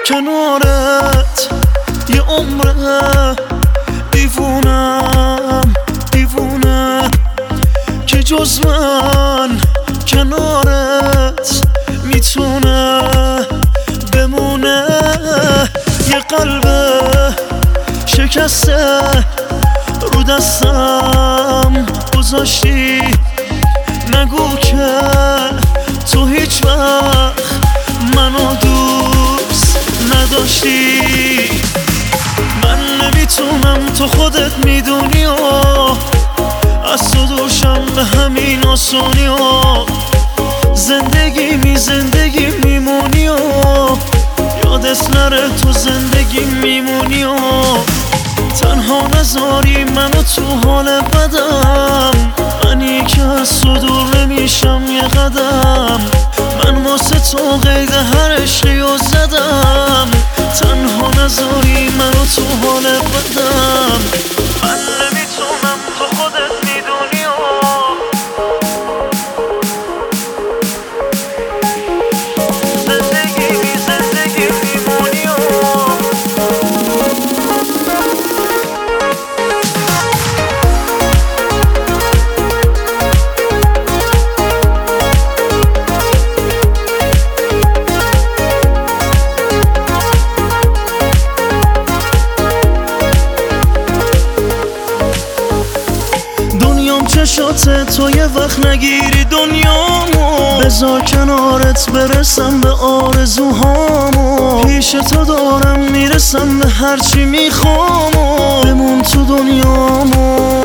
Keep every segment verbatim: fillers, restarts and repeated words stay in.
کنارت یه عمره، دیوونم دیوونه که جز من کنارت میتونه بمونه. یه قلب شکسته رو دستم گذاشتی، نگو که تو هیچ وقت منو دوست نداشتی. من نمیتونم، تو خودت میدونی و از تو دوشم به همین آسونی و زندگی می زندگی میمونی و یادت نره تو زندگی میمونی و تنها نذاری منو تو حال بدم. منی که از تو دور نمیشم یه قدم، من واسه تو قید هر عشقی و زدم. تنها نذاری منو تو حال بدم. من نمیتونم، تو خودت میدونی و زندگی بی زندگی میمونی و چشات تو یه وقت نگیری دنیامو، بذار کنارت برسم به آرزوهامو. پیش تو دارم میرسم به هرچی میخوامو، بمون تو دنیامو.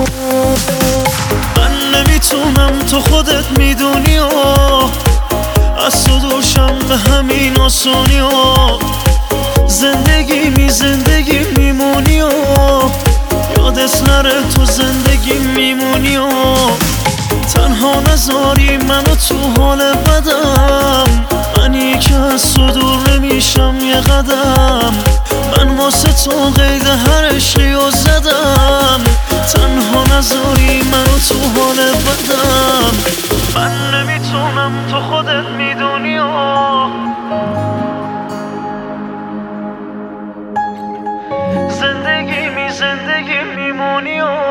من نمیتونم، تو خودت میدونی و از تو دوشم به همین آسونی و زندگی می زندگی میمونی و یادت نره تو زندگی میمونی و تنها نذاری منو تو حال بدم. منی که از تو دور نمیشم یه قدم، من واسه تو قید هر عشقی و زدم. تنها نذاری منو تو حال بدم. من نمیتونم، تو خودت میدونی و زندگی می زندگی میمونی و